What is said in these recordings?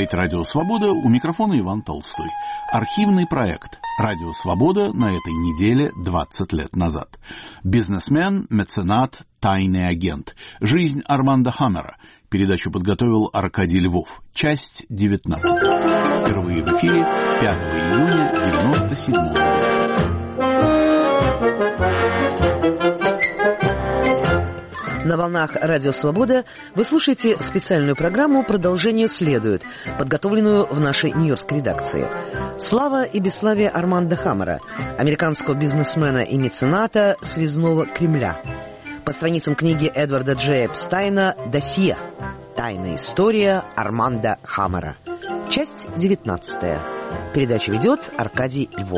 говорит «Радио Свобода», у микрофона Иван Толстой. Архивный проект «Радио Свобода» на этой неделе 20 лет назад. Бизнесмен, меценат, тайный агент. Жизнь Армандо Хаммера. Передачу подготовил Аркадий Львов. Часть 19. Впервые в эфире 5 июня 1997 года. На волнах «Радио Свобода» вы слушаете специальную программу «Продолжение следует», подготовленную в нашей нью-йоркской редакции. Слава и бесславие Армандо Хаммера, американского бизнесмена и мецената связного Кремля. По страницам книги Эдварда Джея Эпстайна «Досье. Тайная история Армандо Хаммера». Часть 19. Передачу ведет Аркадий Львов.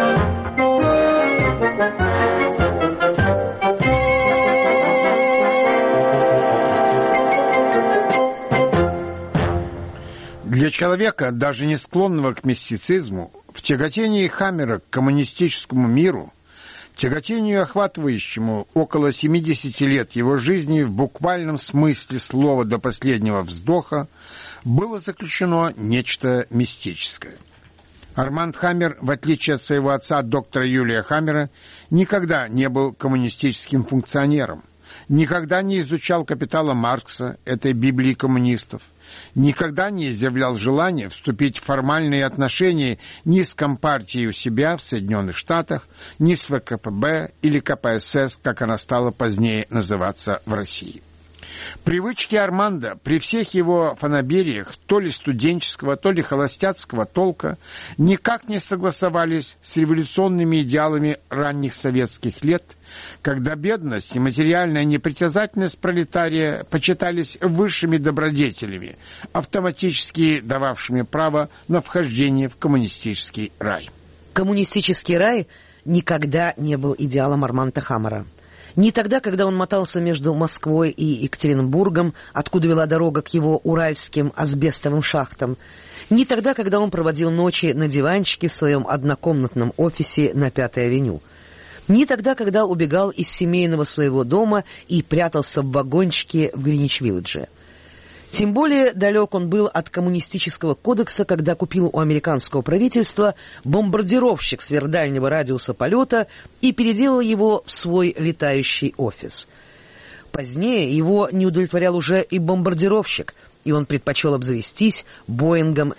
Для человека, даже не склонного к мистицизму, в тяготении Хаммера к коммунистическому миру, тяготению, охватывающему около 70 лет его жизни в буквальном смысле слова до последнего вздоха, было заключено нечто мистическое. Арманд Хаммер, в отличие от своего отца, доктора Юлия Хаммера, никогда не был коммунистическим функционером, никогда не изучал «Капитала» Маркса, этой Библии коммунистов, никогда не изъявлял желания вступить в формальные отношения ни с Компартией у себя в Соединенных Штатах, ни с ВКПБ или КПСС, как она стала позднее называться в России. Привычки Армандо при всех его фанабериях то ли студенческого, то ли холостяцкого толка никак не согласовались с революционными идеалами ранних советских лет, когда бедность и материальная непритязательность пролетария почитались высшими добродетелями, автоматически дававшими право на вхождение в коммунистический рай. Коммунистический рай никогда не был идеалом Армандо Хаммера. Не тогда, когда он мотался между Москвой и Екатеринбургом, откуда вела дорога к его уральским асбестовым шахтам, не тогда, когда он проводил ночи на диванчике в своем однокомнатном офисе на Пятой авеню, не тогда, когда убегал из семейного своего дома и прятался в вагончике в Гринвич-Виллидже. Тем более далек он был от коммунистического кодекса, когда купил у американского правительства бомбардировщик сверхдальнего радиуса полета и переделал его в свой летающий офис. Позднее его не удовлетворял уже и бомбардировщик, и он предпочел обзавестись Боингом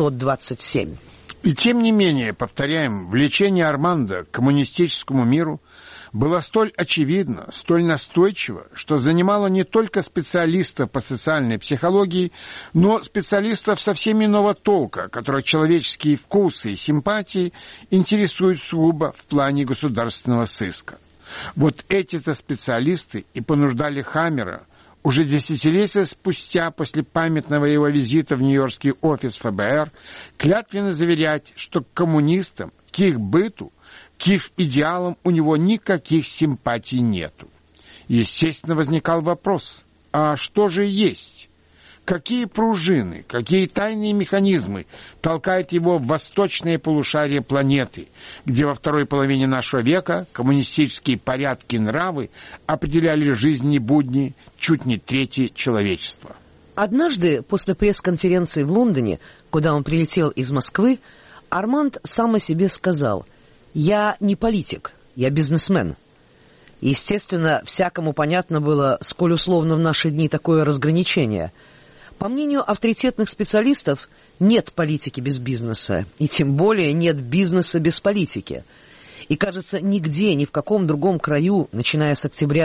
727. И тем не менее, повторяем, влечение Армандо к коммунистическому миру было столь очевидно, столь настойчиво, что занимало не только специалистов по социальной психологии, но специалистов совсем иного толка, которых человеческие вкусы и симпатии интересуют сугубо в плане государственного сыска. Вот эти-то специалисты и понуждали Хаммера уже десятилетия спустя после памятного его визита в нью-йоркский офис ФБР клятвенно заверять, что к коммунистам, к их быту, к их идеалам у него никаких симпатий нету. Естественно, возникал вопрос, а что же есть? Какие пружины, какие тайные механизмы толкают его в восточное полушарие планеты, где во второй половине нашего века коммунистические порядки и нравы определяли жизнь и будни чуть не трети человечества? Однажды, после пресс-конференции в Лондоне, куда он прилетел из Москвы, Арманд сам о себе сказал: «Я не политик, я бизнесмен». Естественно, всякому понятно было, сколь условно в наши дни такое разграничение. По мнению авторитетных специалистов, нет политики без бизнеса, и тем более нет бизнеса без политики. И, кажется, нигде, ни в каком другом краю, начиная с октября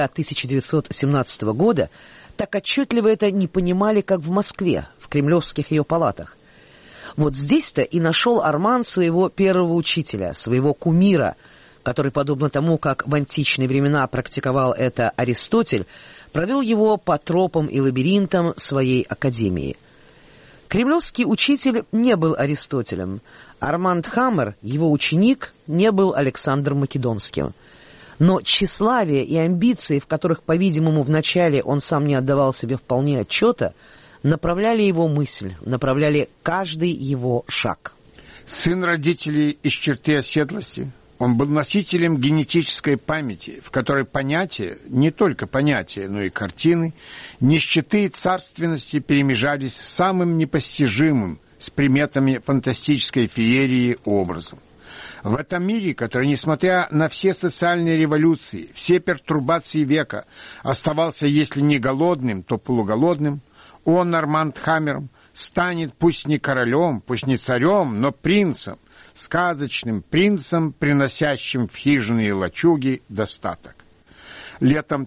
1917 года, так отчетливо это не понимали, как в Москве, в кремлевских ее палатах. Вот здесь-то и нашел Арманд своего первого учителя, своего кумира, который, подобно тому, как в античные времена практиковал это Аристотель, провел его по тропам и лабиринтам своей академии. Кремлевский учитель не был Аристотелем. Арманд Хаммер, его ученик, не был Александром Македонским. Но тщеславие и амбиции, в которых, по-видимому, вначале он сам не отдавал себе вполне отчета, направляли его мысль, направляли каждый его шаг. Сын родителей из черты оседлости, он был носителем генетической памяти, в которой понятия, не только понятия, но и картины, нищеты и царственности перемежались с самым непостижимым, с приметами фантастической феерии образом. В этом мире, который, несмотря на все социальные революции, все пертурбации века, оставался, если не голодным, то полуголодным, он, Арманд Хаммер, станет пусть не королем, пусть не царем, но принцем, сказочным принцем, приносящим в хижины и лачуги достаток. Летом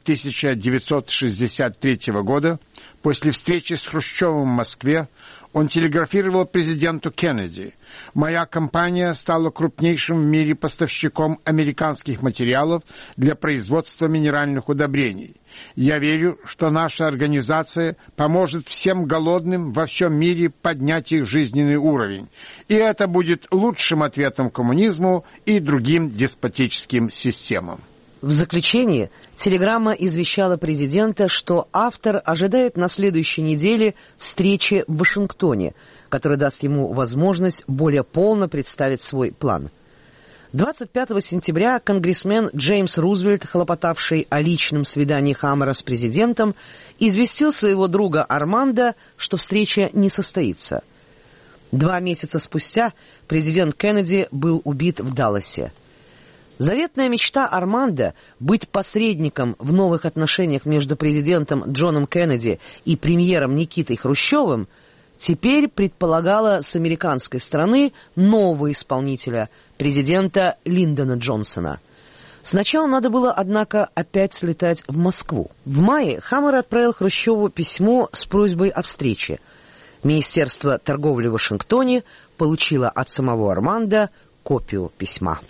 1963 года, после встречи с Хрущевым в Москве, он телеграфировал президенту Кеннеди: «Моя компания стала крупнейшим в мире поставщиком американских материалов для производства минеральных удобрений. Я верю, что наша организация поможет всем голодным во всем мире поднять их жизненный уровень, и это будет лучшим ответом коммунизму и другим деспотическим системам». В заключение телеграмма извещала президента, что автор ожидает на следующей неделе встречи в Вашингтоне, которая даст ему возможность более полно представить свой план. 25 сентября конгрессмен Джеймс Рузвельт, хлопотавший о личном свидании Хаммера с президентом, известил своего друга Арманда, что встреча не состоится. 2 месяца спустя президент Кеннеди был убит в Далласе. Заветная мечта Арманда быть посредником в новых отношениях между президентом Джоном Кеннеди и премьером Никитой Хрущевым теперь предполагала с американской стороны нового исполнителя, президента Линдона Джонсона. Сначала надо было, однако, опять слетать в Москву. В мае Хаммер отправил Хрущеву письмо с просьбой о встрече. Министерство торговли в Вашингтоне получило от самого Арманда копию письма.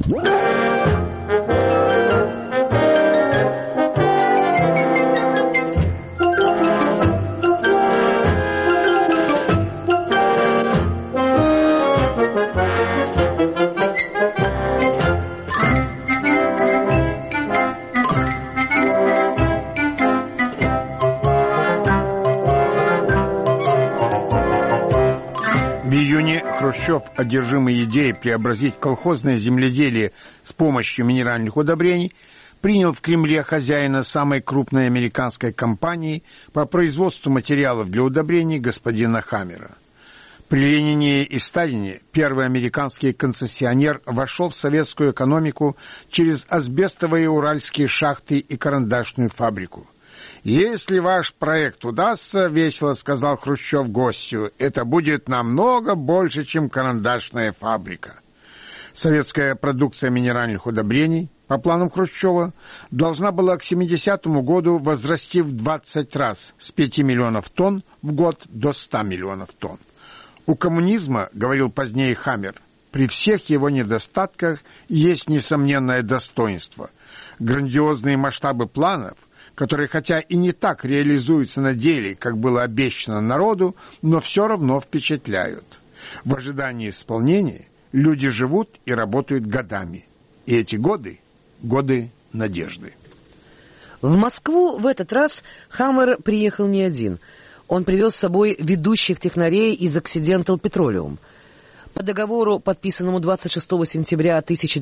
Хрущев, одержимый идеей преобразить колхозное земледелие с помощью минеральных удобрений, принял в Кремле хозяина самой крупной американской компании по производству материалов для удобрений господина Хаммера. При Ленине и Сталине первый американский концессионер вошел в советскую экономику через асбестовые уральские шахты и карандашную фабрику. «Если ваш проект удастся, — весело сказал Хрущев гостю, — это будет намного больше, чем карандашная фабрика». Советская продукция минеральных удобрений, по планам Хрущева, должна была к 70-му году возрасти в 20 раз, с 5 миллионов тонн в год до 100 миллионов тонн. У коммунизма, говорил позднее Хаммер, при всех его недостатках есть несомненное достоинство. Грандиозные масштабы планов, которые хотя и не так реализуются на деле, как было обещано народу, но все равно впечатляют. В ожидании исполнения люди живут и работают годами. И эти годы – годы надежды. В Москву в этот раз Хаммер приехал не один. Он привез с собой ведущих технарей из Occidental Petroleum. По договору, подписанному 26 сентября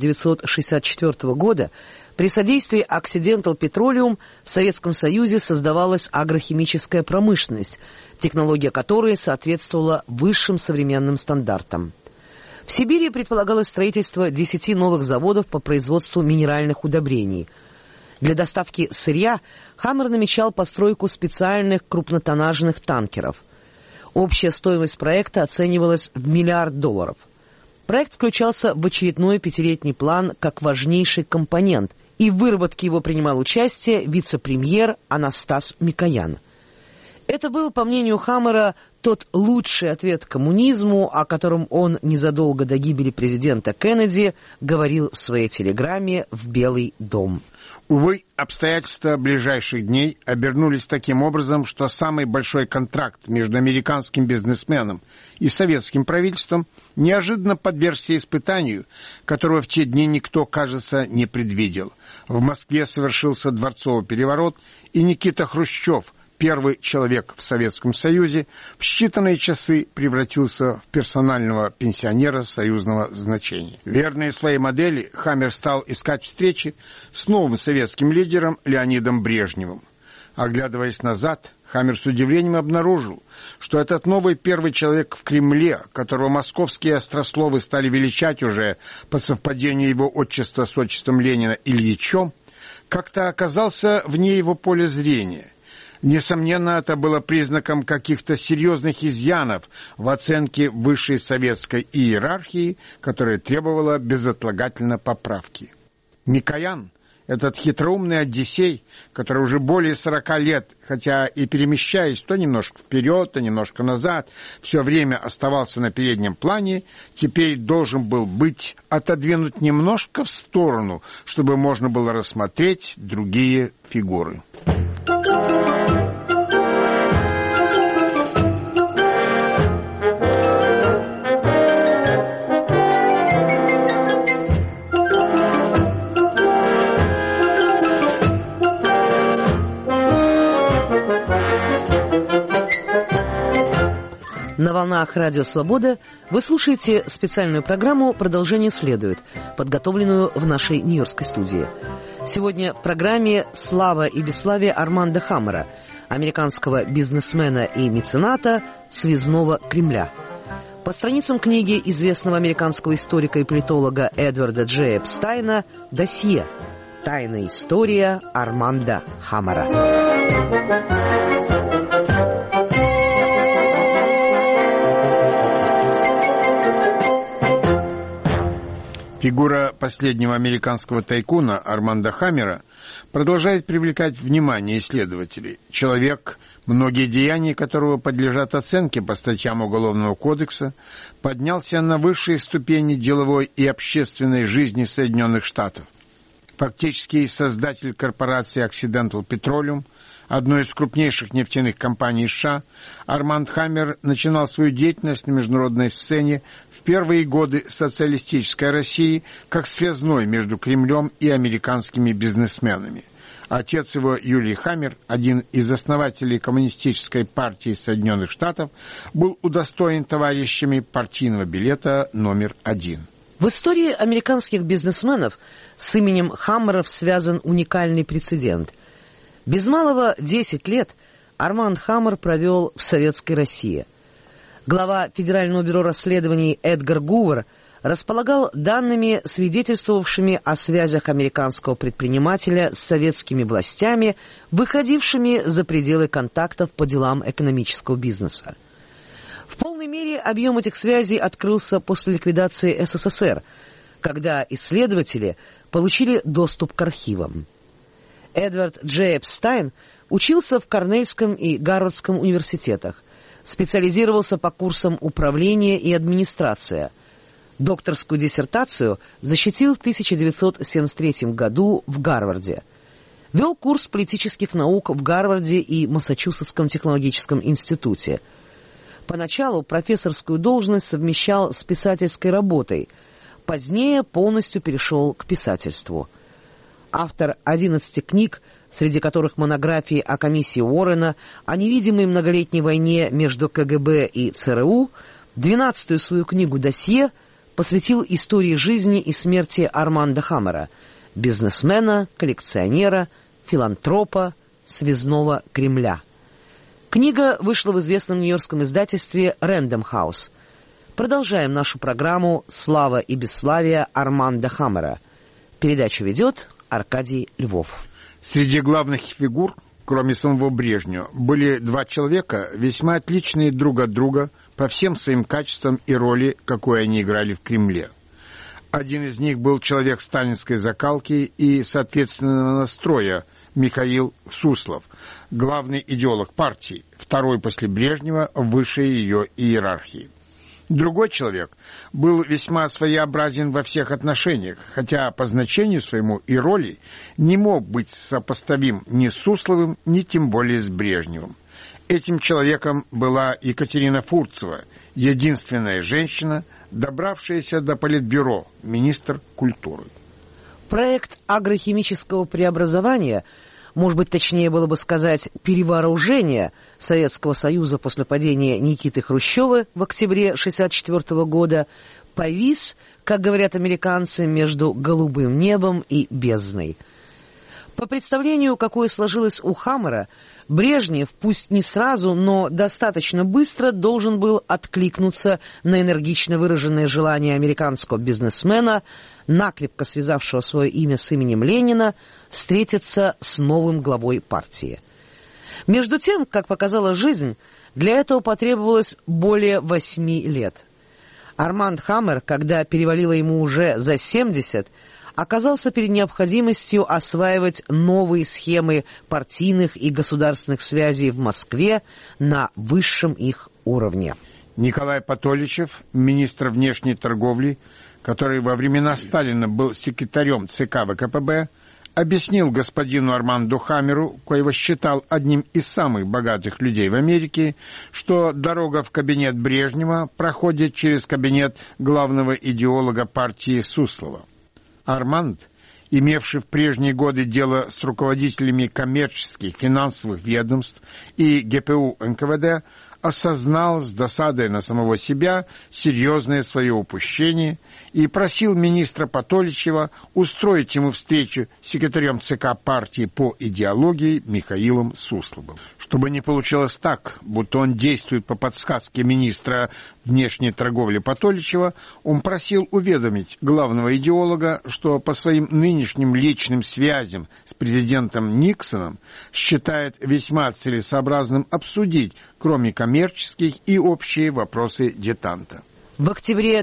1964 года, при содействии Occidental Petroleum в Советском Союзе создавалась агрохимическая промышленность, технология которой соответствовала высшим современным стандартам. В Сибири предполагалось строительство 10 новых заводов по производству минеральных удобрений. Для доставки сырья Хаммер намечал постройку специальных крупнотоннажных танкеров. Общая стоимость проекта оценивалась в $1 миллиард. Проект включался в очередной 5-летний план как важнейший компонент, и в выработке его принимал участие вице-премьер Анастас Микоян. Это был, по мнению Хаммера, тот лучший ответ коммунизму, о котором он незадолго до гибели президента Кеннеди говорил в своей телеграмме в Белый дом. Увы, обстоятельства ближайших дней обернулись таким образом, что самый большой контракт между американским бизнесменом и советским правительством неожиданно подвергся испытанию, которого в те дни никто, кажется, не предвидел. В Москве совершился дворцовый переворот, и Никита Хрущев, первый человек в Советском Союзе, в считанные часы превратился в персонального пенсионера союзного значения. Верный своей модели, Хаммер стал искать встречи с новым советским лидером Леонидом Брежневым. Оглядываясь назад, Хаммер с удивлением обнаружил, что этот новый первый человек в Кремле, которого московские острословы стали величать уже по совпадению его отчества с отчеством Ленина Ильичом, как-то оказался вне его поля зрения. Несомненно, это было признаком каких-то серьезных изъянов в оценке высшей советской иерархии, которая требовала безотлагательно поправки. Микоян, этот хитроумный Одиссей, который уже более 40 лет, хотя и перемещаясь то немножко вперед, то немножко назад, все время оставался на переднем плане, теперь должен был быть отодвинут немножко в сторону, чтобы можно было рассмотреть другие фигуры. На волнах Радио Свобода вы слушаете специальную программу «Продолжение следует», подготовленную в нашей нью-йоркской студии. Сегодня в программе «Слава и бесславие» Армандо Хаммера, американского бизнесмена и мецената связного Кремля. По страницам книги известного американского историка и политолога Эдварда Джея Эпстайна «Досье. Тайная история Армандо Хаммера». Фигура последнего американского тайкуна Армандо Хаммера продолжает привлекать внимание исследователей. Человек, многие деяния которого подлежат оценке по статьям Уголовного кодекса, поднялся на высшие ступени деловой и общественной жизни Соединенных Штатов. Фактически создатель корпорации Occidental Petroleum, одной из крупнейших нефтяных компаний США, Арманд Хаммер начинал свою деятельность на международной сцене в первые годы социалистической России как связной между Кремлем и американскими бизнесменами. Отец его, Юлий Хаммер, один из основателей Коммунистической партии Соединенных Штатов, был удостоен товарищами партийного билета номер 1. В истории американских бизнесменов с именем Хаммеров связан уникальный прецедент. Без малого 10 лет Арманд Хаммер провел в Советской России. Глава Федерального бюро расследований Эдгар Гувер располагал данными, свидетельствовавшими о связях американского предпринимателя с советскими властями, выходившими за пределы контактов по делам экономического бизнеса. В полной мере объем этих связей открылся после ликвидации СССР, когда исследователи получили доступ к архивам. Эдвард Джей Эпстайн учился в Корнельском и Гарвардском университетах, специализировался по курсам управления и администрация. Докторскую диссертацию защитил в 1973 году в Гарварде. Вел курс политических наук в Гарварде и Массачусетском технологическом институте. Поначалу профессорскую должность совмещал с писательской работой, позднее полностью перешел к писательству. Автор 11 книг, среди которых монографии о комиссии Уоррена, о невидимой многолетней войне между КГБ и ЦРУ, 12-ю свою книгу «Досье» посвятил истории жизни и смерти Армандо Хаммера, бизнесмена, коллекционера, филантропа, связного Кремля. Книга вышла в известном нью-йоркском издательстве Random House. Продолжаем нашу программу «Слава и бесславие» Армандо Хаммера. Передачу ведет Аркадий Львов. Среди главных фигур, кроме самого Брежнева, были два человека, весьма отличные друг от друга по всем своим качествам и роли, какую они играли в Кремле. Один из них был человек сталинской закалки и соответственного настроя, Михаил Суслов, главный идеолог партии, второй после Брежнева в высшей ее иерархии. Другой человек был весьма своеобразен во всех отношениях, хотя по значению своему и роли не мог быть сопоставим ни с Сусловым, ни тем более с Брежневым. Этим человеком была Екатерина Фурцева, единственная женщина, добравшаяся до Политбюро, министр культуры. Проект агрохимического преобразования, может быть, точнее было бы сказать, перевооружения Советского Союза после падения Никиты Хрущева в октябре 1964 года, повис, как говорят американцы, между голубым небом и бездной. По представлению, какое сложилось у Хаммера, Брежнев, пусть не сразу, но достаточно быстро должен был откликнуться на энергично выраженное желание американского бизнесмена, накрепко связавшего свое имя с именем Ленина, встретиться с новым главой партии. Между тем, как показала жизнь, для этого потребовалось более 8 лет. Арманд Хаммер, когда перевалило ему уже за 70, оказался перед необходимостью осваивать новые схемы партийных и государственных связей в Москве на высшем их уровне. Николай Патоличев, министр внешней торговли, который во времена Сталина был секретарем ЦК ВКПБ, объяснил господину Арманду Хаммеру, коего считал одним из самых богатых людей в Америке, что дорога в кабинет Брежнева проходит через кабинет главного идеолога партии Суслова. Арманд, имевший в прежние годы дело с руководителями коммерческих финансовых ведомств и ГПУ НКВД, осознал с досадой на самого себя серьезное свое упущение и просил министра Патоличева устроить ему встречу с секретарем ЦК партии по идеологии Михаилом Сусловым. Чтобы не получилось так, будто он действует по подсказке министра внешней торговли Патоличева, он просил уведомить главного идеолога, что по своим нынешним личным связям с президентом Никсоном считает весьма целесообразным обсудить, кроме коммерческих, и общие вопросы детанта. В октябре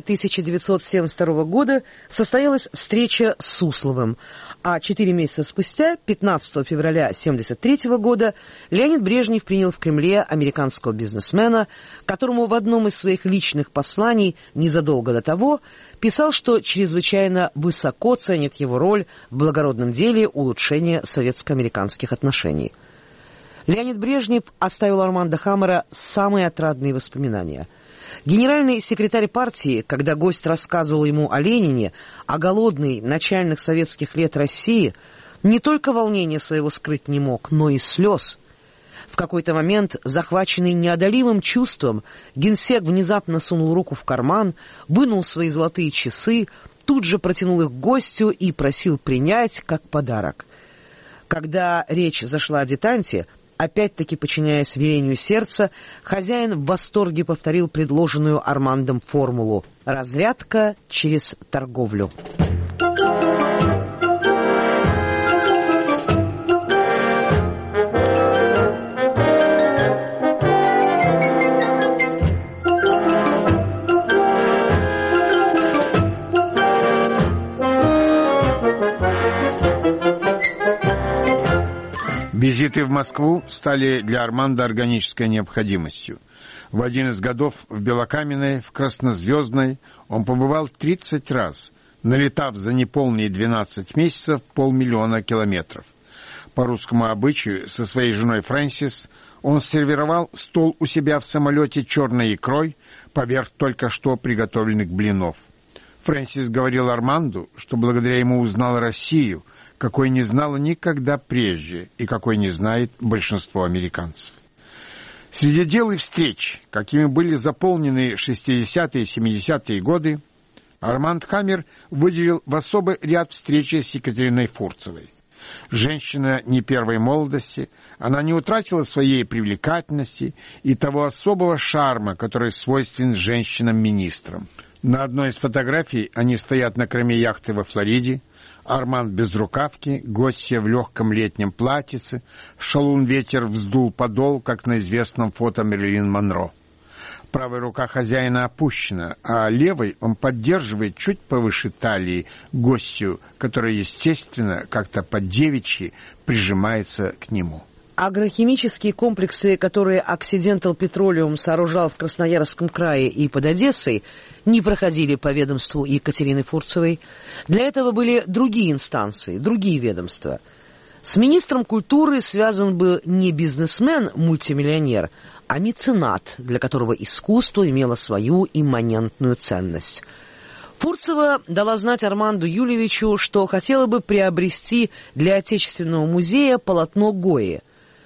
1972 года состоялась встреча с Сусловым, а 4 месяца спустя, 15 февраля 1973 года, Леонид Брежнев принял в Кремле американского бизнесмена, которому в одном из своих личных посланий незадолго до того писал, что чрезвычайно высоко ценит его роль в благородном деле улучшения советско-американских отношений. Леонид Брежнев оставил Арманда Хаммера самые отрадные воспоминания. Генеральный секретарь партии, когда гость рассказывал ему о Ленине, о голодной начальных советских лет России, не только волнения своего скрыть не мог, но и слез. В какой-то момент, захваченный неодолимым чувством, генсек внезапно сунул руку в карман, вынул свои золотые часы, тут же протянул их гостю и просил принять как подарок. Когда речь зашла о детанте, опять-таки подчиняясь велению сердца, хозяин в восторге повторил предложенную Армандом формулу «разрядка через торговлю». Визиты в Москву стали для Арманда органической необходимостью. В один из годов в Белокаменной, в Краснозвездной он побывал 30 раз, налетав за неполные 12 месяцев 500 000 километров. По русскому обычаю, со своей женой Фрэнсис, он сервировал стол у себя в самолете черной икрой поверх только что приготовленных блинов. Фрэнсис говорил Арманду, что благодаря ему узнал Россию, какой не знала никогда прежде и какой не знает большинство американцев. Среди дел и встреч, какими были заполнены 60-е и 70-е годы, Арманд Хаммер выделил в особый ряд встречи с Екатериной Фурцевой. Женщина не первой молодости, она не утратила своей привлекательности и того особого шарма, который свойствен женщинам-министрам. На одной из фотографий они стоят на корме яхты во Флориде, Арманд без рукавки, гостья в легком летнем платьице, шалун ветер вздул подол, как на известном фото Мэрилин Монро. Правая рука хозяина опущена, а левой он поддерживает чуть повыше талии гостью, которая, естественно, как-то по-девичьи прижимается к нему. Агрохимические комплексы, которые Occidental Petroleum сооружал в Красноярском крае и под Одессой, не проходили по ведомству Екатерины Фурцевой. Для этого были другие инстанции, другие ведомства. С министром культуры связан был не бизнесмен-мультимиллионер, а меценат, для которого искусство имело свою имманентную ценность. Фурцева дала знать Арманду Юльевичу, что хотела бы приобрести для Отечественного музея полотно Гойи.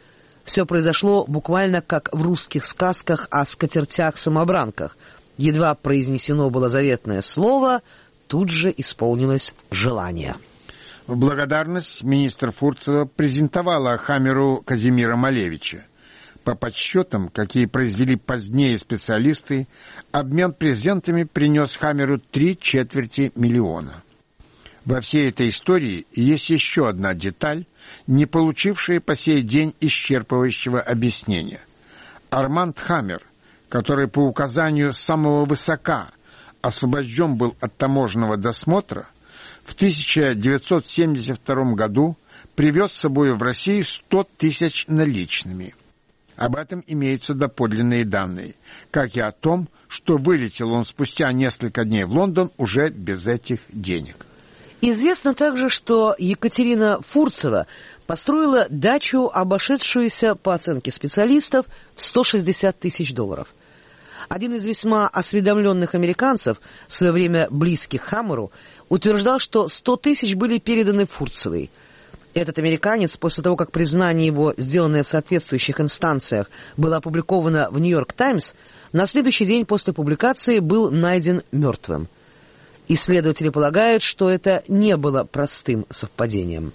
Все произошло буквально как в русских сказках о скатертях-самобранках. Едва произнесено было заветное слово, тут же исполнилось желание. В благодарность министр Фурцева презентовала Хаммеру Казимира Малевича. По подсчетам, какие произвели позднее специалисты, обмен презентами принес Хаммеру 3/4 миллиона. Во всей этой истории есть еще одна деталь, не получившая по сей день исчерпывающего объяснения. Арманд Хаммер, который по указанию самого высока освобожден был от таможенного досмотра, в 1972 году привез с собой в Россию 100 тысяч наличными. Об этом имеются доподлинные данные, как и о том, что вылетел он спустя несколько дней в Лондон уже без этих денег. Известно также, что Екатерина Фурцева построила дачу, обошедшуюся, по оценке специалистов, в $160 тысяч. Один из весьма осведомленных американцев, в свое время близких Хаммеру, утверждал, что 100 тысяч были переданы Фурцевой. Этот американец, после того, как признание его, сделанное в соответствующих инстанциях, было опубликовано в «Нью-Йорк Таймс», на следующий день после публикации был найден мертвым. Исследователи полагают, что это не было простым совпадением.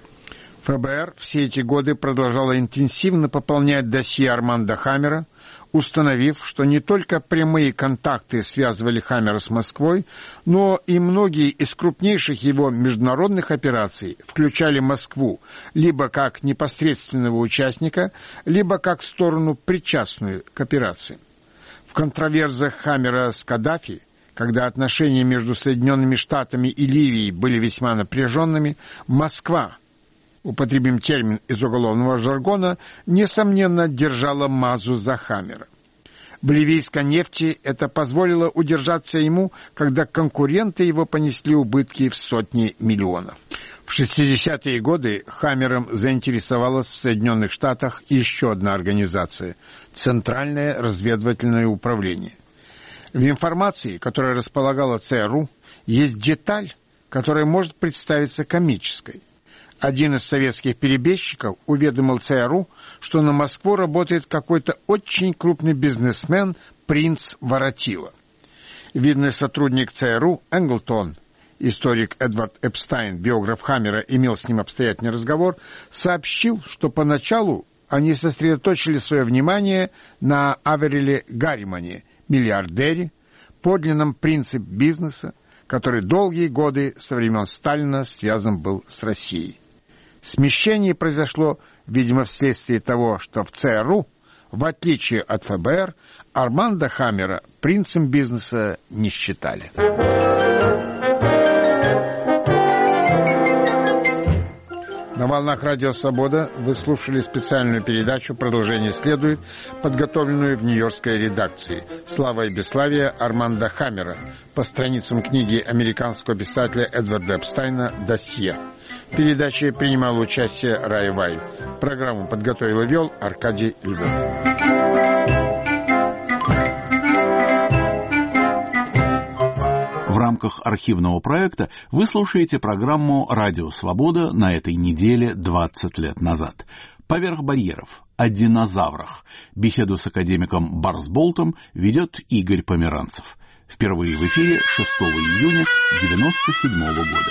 ФБР все эти годы продолжало интенсивно пополнять досье Арманда Хаммера, установив, что не только прямые контакты связывали Хаммера с Москвой, но и многие из крупнейших его международных операций включали Москву либо как непосредственного участника, либо как сторону, причастную к операции. В контроверзах Хаммера с Каддафи, когда отношения между Соединенными Штатами и Ливией были весьма напряженными, Москва, употребим термин из уголовного жаргона, несомненно держала мазу за Хаммера. В ливийской нефти это позволило удержаться ему, когда конкуренты его понесли убытки в сотни миллионов. В 60-е годы Хаммером заинтересовалась в Соединенных Штатах еще одна организация – Центральное разведывательное управление. В информации, которой располагала ЦРУ, есть деталь, которая может представиться комической. Один из советских перебежчиков уведомил ЦРУ, что на Москву работает какой-то очень крупный бизнесмен принц Воротила. Видный сотрудник ЦРУ Энглтон, историк Эдвард Эпстайн, биограф Хаммера, имел с ним обстоятельный разговор, сообщил, что поначалу они сосредоточили свое внимание на Авериле Гарримане, миллиардере, подлинном принце бизнеса, который долгие годы со времен Сталина связан был с Россией. Смещение произошло, видимо, вследствие того, что в ЦРУ, в отличие от ФБР, Арманда Хаммера принцем бизнеса не считали. На волнах Радио Свобода вы слушали специальную передачу «Продолжение следует», подготовленную в нью-йоркской редакции. «Слава и бесславие» Арманда Хаммера по страницам книги американского писателя Эдварда Эпстайна «Досье». В передаче принимал участие Рая Вай. Программу подготовил и вел Аркадий Львов. В рамках архивного проекта вы слушаете программу «Радио Свобода» на этой неделе 20 лет назад. «Поверх барьеров. О динозаврах». Беседу с академиком Барсболтом ведет Игорь Померанцев. Впервые в эфире 6 июня 1997 года.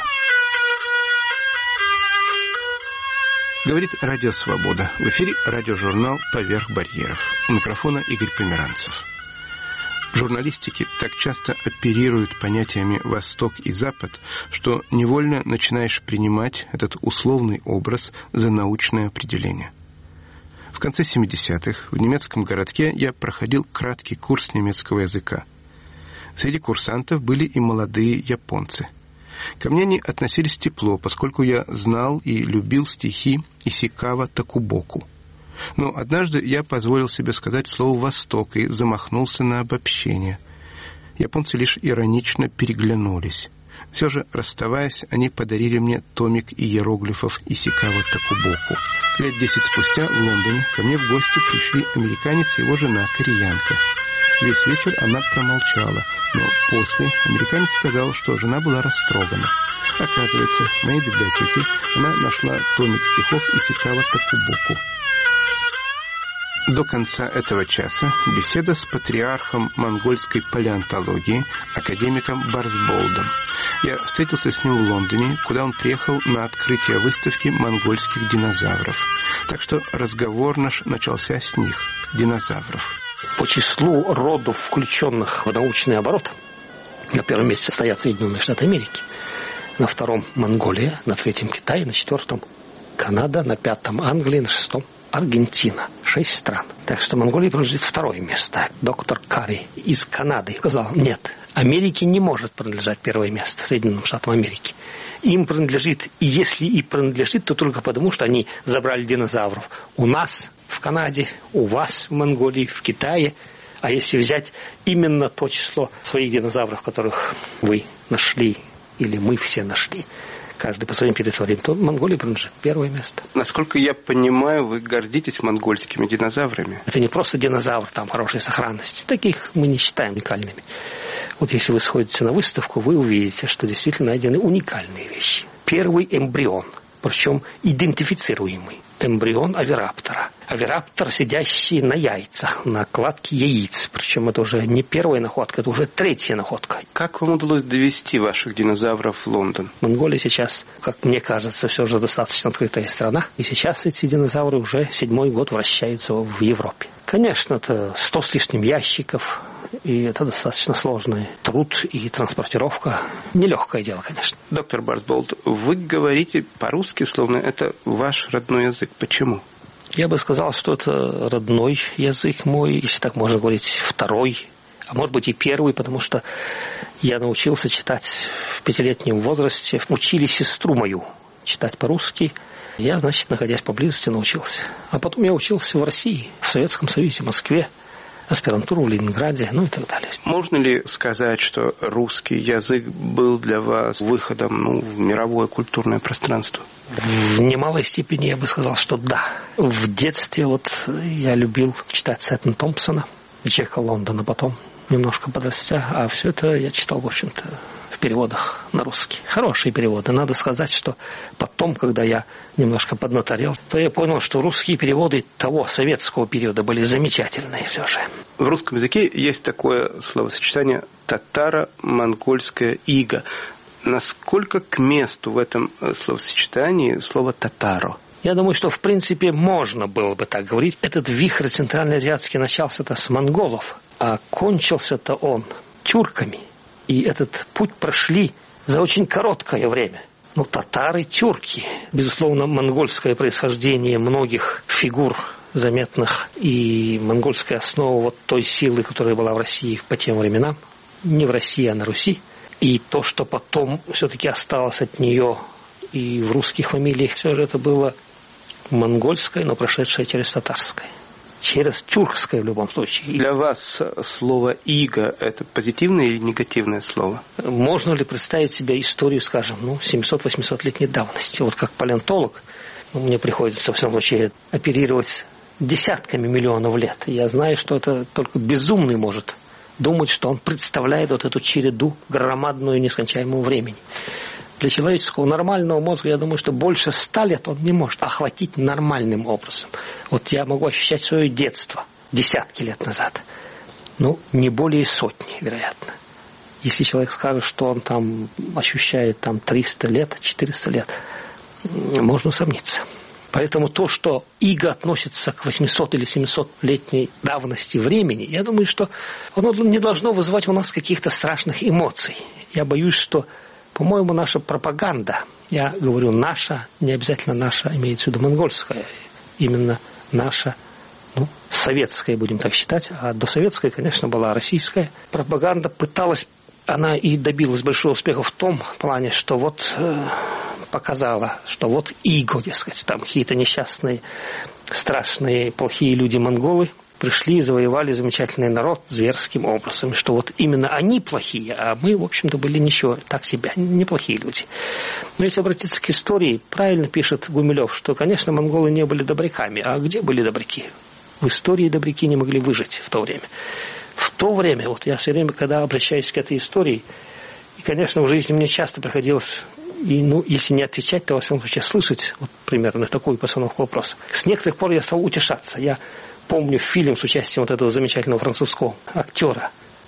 Говорит Радио Свобода. В эфире радиожурнал «Поверх барьеров». У микрофона Игорь Померанцев. В журналистике так часто оперируют понятиями «Восток» и «Запад», что невольно начинаешь принимать этот условный образ за научное определение. В конце 70-х в немецком городке я проходил краткий курс немецкого языка. Среди курсантов были и молодые японцы. Ко мне они относились тепло, поскольку я знал и любил стихи Исикава Такубоку. Но однажды я позволил себе сказать слово «Восток» и замахнулся на обобщение. Японцы лишь иронично переглянулись. Все же, расставаясь, они подарили мне томик иероглифов Исикава Такубоку. Лет 10 спустя в Лондоне ко мне в гости пришли американец и его жена, кореянка. Весь вечер она промолчала, но после американец сказал, что жена была растрогана. Оказывается, в моей библиотеке она нашла томик стихов Исикава Такубоку. До конца этого часа беседа с патриархом монгольской палеонтологии, академиком Барсболдом. Я встретился с ним в Лондоне, куда он приехал на открытие выставки монгольских динозавров. Так что разговор наш начался с них, динозавров. По числу родов, включенных в научный оборот, на первом месте стоят Соединенные Штаты Америки, на втором Монголия, на третьем Китай, на четвертом Канада, на пятом Англия, на шестом Аргентина. 6 стран. Так что Монголия принадлежит второе место. Доктор Карри из Канады сказал, нет, Америке не может принадлежать первое место, Соединенным Штатам Америки. Им принадлежит, и если и принадлежит, то только потому, что они забрали динозавров у нас в Канаде, у вас в Монголии, в Китае. А если взять именно то число своих динозавров, которых вы нашли, или мы все нашли, каждый по своим территориям, то Монголии принадлежит первое место. Насколько я понимаю, вы гордитесь монгольскими динозаврами. Это не просто динозавр, там хорошая сохранность. Таких мы не считаем уникальными. Вот если вы сходите на выставку, вы увидите, что действительно найдены уникальные вещи. Первый эмбрион, причем идентифицируемый. Эмбрион авираптора. Авираптор, сидящий на яйцах, на кладке яиц. Причем это уже не первая находка, это уже третья находка. Как вам удалось довести ваших динозавров в Лондон? Монголия сейчас, как мне кажется, все же достаточно открытая страна. И сейчас эти динозавры уже 7-й год вращаются в Европе. Конечно, это 100 с лишним ящиков. И это достаточно сложный труд и транспортировка. Нелегкое дело, конечно. Доктор Барсболд, вы говорите по-русски, словно это ваш родной язык. Почему? Я бы сказал, что это родной язык мой, если так можно говорить, второй, а может быть и первый, потому что я научился читать в 5-летнем возрасте. Учили сестру мою читать по-русски. Я, значит, находясь поблизости, научился. А потом я учился в России, в Советском Союзе, в Москве. Аспирантуру в Ленинграде, ну и так далее. Можно ли сказать, что русский язык был для вас выходом в мировое культурное пространство? В немалой степени я бы сказал, что да. В детстве я любил читать Сэттона Томпсона, Джека Лондона, потом немножко подрастя, а все это я читал, в общем-то, в переводах на русский. Хорошие переводы. Надо сказать, что потом, когда я немножко поднаторел, то я понял, что русские переводы того советского периода были замечательные все же. В русском языке есть такое словосочетание «татаро-монгольская ига». Насколько к месту в этом словосочетании слово «татаро»? Я думаю, что в принципе можно было бы так говорить. Этот вихрь центральноазиатский начался-то с монголов, а кончился-то он тюрками. И этот путь прошли за очень короткое время. Татары, тюрки. Безусловно, монгольское происхождение многих фигур заметных и монгольская основа той силы, которая была в России по тем временам. Не в России, а на Руси. И то, что потом все-таки осталось от нее и в русских фамилиях, все же это было монгольское, но прошедшее через татарское. Через тюркское в любом случае. Для вас слово «иго» — это позитивное или негативное слово? Можно ли представить себе историю, скажем, 700-800-летней давности? Как палеонтолог, мне приходится, в всяком случае, оперировать десятками миллионов лет. Я знаю, что это только безумный может думать, что он представляет эту череду громадную, нескончаемого времени. Для человеческого нормального мозга, я думаю, что больше 100 лет он не может охватить нормальным образом. Я могу ощущать свое детство десятки лет назад. Не более 100, вероятно. Если человек скажет, что он там ощущает 300 лет, 400 лет, можно усомниться. Поэтому то, что иго относится к 800 или 700-летней давности времени, я думаю, что оно не должно вызывать у нас каких-то страшных эмоций. Я боюсь, что, по-моему, наша пропаганда, я говорю наша, не обязательно наша, имеется в виду монгольская, именно наша, советская, будем так считать, а досоветская, конечно, была российская. Пропаганда пыталась, она и добилась большого успеха в том плане, что показала, что иго, дескать, там какие-то несчастные, страшные, плохие люди-монголы пришли и завоевали замечательный народ зверским образом, что именно они плохие, а мы, в общем-то, были ничего, так себя, неплохие люди. Но если обратиться к истории, правильно пишет Гумилев, что, конечно, монголы не были добряками, а где были добряки? В истории добряки не могли выжить в то время. В то время, я все время, когда обращаюсь к этой истории, и, конечно, в жизни мне часто приходилось, если не отвечать, то, во всяком случае, слышать примерно такую постановку вопроса. С некоторых пор я стал утешаться. Я помню фильм с участием вот этого замечательного французского актера.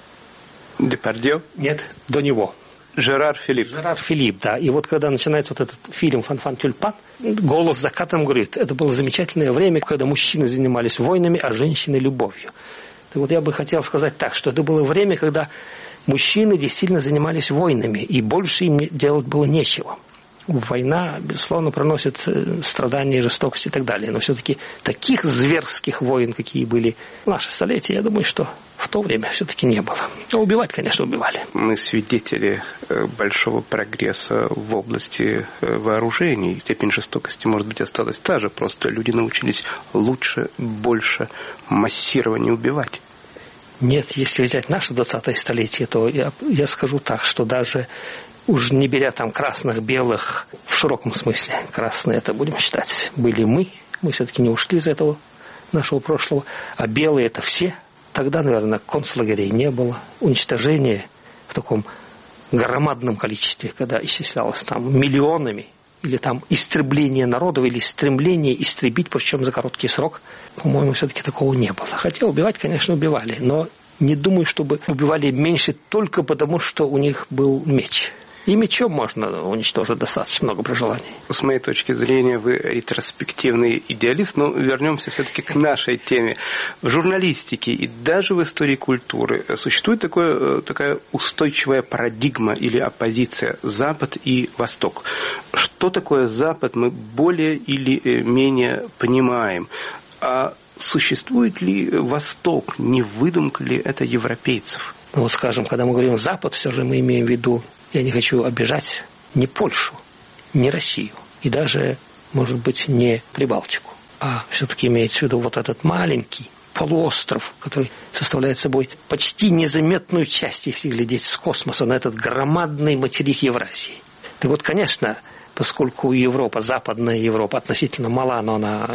Депардье? Нет, до него. Жерар Филипп. Жерар Филипп, да. И вот когда начинается вот этот фильм «Фанфан Тюльпан», голос закатом говорит, это было замечательное время, когда мужчины занимались войнами, а женщины любовью. Так вот я бы хотел сказать так, что это было время, когда мужчины действительно занимались войнами, и больше им делать было нечего. Война, безусловно, проносит страдания, жестокость и так далее. Но все-таки таких зверских войн, какие были в наше столетие, я думаю, что в то время все-таки не было. Но убивать, конечно, убивали. Мы свидетели большого прогресса в области вооружений. Степень жестокости, может быть, осталась та же. Просто люди научились лучше, больше, массированнее убивать. Нет, если взять наше 20-е столетие, то я скажу так, что даже уж не беря там красных, белых, в широком смысле, красные это будем считать, были мы все-таки не ушли из этого нашего прошлого, а белые это все. Тогда, наверное, концлагерей не было, уничтожение в таком громадном количестве, когда исчислялось там миллионами, или там истребление народов, или стремление истребить, причем за короткий срок, по-моему, все-таки такого не было. Хотя убивать, конечно, убивали, но не думаю, чтобы убивали меньше только потому, что у них был меч. И мечом можно уничтожить достаточно много при желании. С моей точки зрения, вы ретроспективный идеалист, но вернемся все-таки к нашей теме. В журналистике и даже в истории культуры существует такая устойчивая парадигма или оппозиция Запад и Восток. Что такое Запад, мы более или менее понимаем. А существует ли Восток, не выдумка ли это европейцев? Ну вот, скажем, когда мы говорим Запад, все же мы имеем в виду, я не хочу обижать ни Польшу, ни Россию, и даже, может быть, не Прибалтику, а все-таки имеется в виду вот этот маленький полуостров, который составляет собой почти незаметную часть, если глядеть с космоса, на этот громадный материк Евразии. Так вот, конечно, поскольку Европа, Западная Европа относительно мала, но она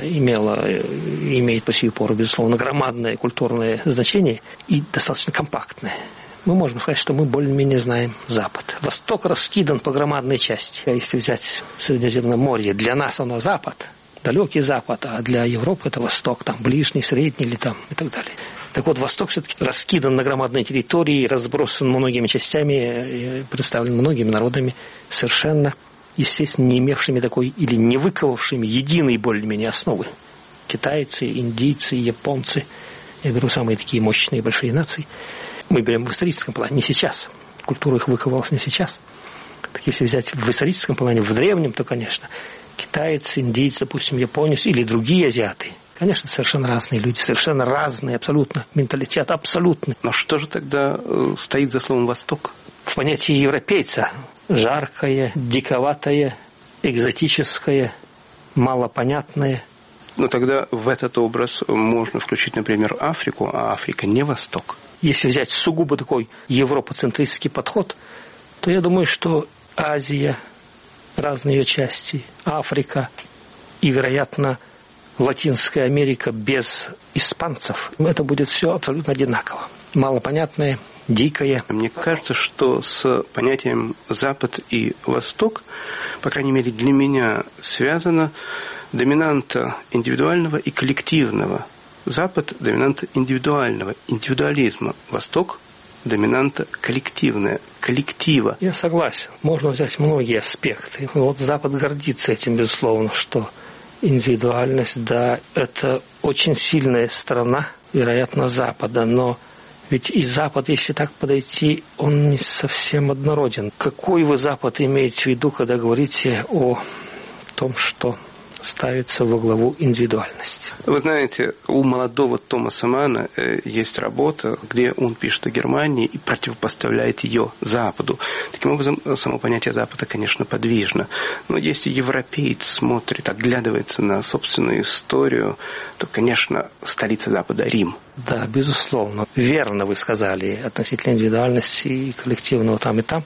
имеет по сей пору, безусловно, громадное культурное значение и достаточно компактное. Мы можем сказать, что мы более-менее знаем Запад. Восток раскидан по громадной части. А если взять Средиземноморье, для нас оно Запад, далекий Запад, а для Европы это Восток, там ближний, средний или там и так далее. Так вот, Восток все-таки раскидан на громадной территории, разбросан многими частями, представлен многими народами, совершенно, естественно, не имевшими такой или не выковавшими единой более-менее основы. Китайцы, индийцы, японцы, я беру самые такие мощные большие нации. Мы берем в историческом плане, не сейчас. Культура их выковалась не сейчас. Так если взять в историческом плане, в древнем, то, конечно, китаец, индийец, допустим, японец или другие азиаты, конечно, совершенно разные люди, совершенно разные, абсолютно, менталитет абсолютный. Но что же тогда стоит за словом «Восток»? В понятии европейца жаркое, диковатое, экзотическое, малопонятное. Но тогда в этот образ можно включить, например, Африку, а Африка не Восток. Если взять сугубо такой европоцентристский подход, то я думаю, что Азия, разные ее части, Африка и, вероятно, Латинская Америка без испанцев, это будет все абсолютно одинаково. Малопонятное, дикое. Мне кажется, что с понятием Запад и Восток, по крайней мере для меня, связана доминанта индивидуального и коллективного. Запад – доминанта индивидуального, индивидуализма. Восток – доминанта коллективная, коллектива. Я согласен. Можно взять многие аспекты. Вот Запад гордится этим, безусловно, что индивидуальность, да, это очень сильная сторона, вероятно, Запада. Но ведь и Запад, если так подойти, он не совсем однороден. Какой вы Запад имеете в виду, когда говорите о том, что ставится во главу индивидуальность? Вы знаете, у молодого Томаса Манна есть работа, где он пишет о Германии и противопоставляет ее Западу. Таким образом, само понятие Запада, конечно, подвижно. Но если европеец смотрит, оглядывается на собственную историю, то, конечно, столица Запада – Рим. Да, безусловно. Верно вы сказали относительно индивидуальности и коллективного там и там.